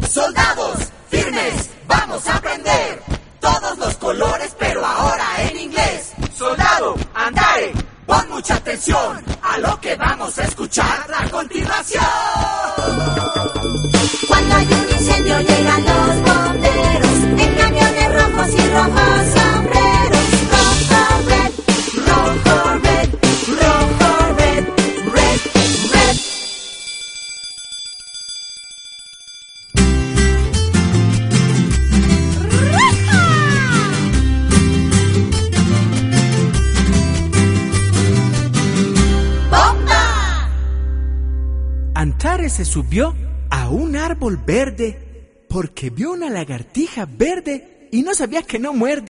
Soldados, firmes, vamos a aprender todos los colores, pero ahora en inglés. Soldado, Antare, pon mucha atención a lo que vamos a escuchar a continuación. Cuando hay un incendio llegan los bomberos en camiones rojos y rojos sombreros. Rojo, red, rojo, red, rojo, red, red, red. ¡Bomba! Antare se subió a un árbol verde porque vio una lagartija verde y no sabía que no muerde.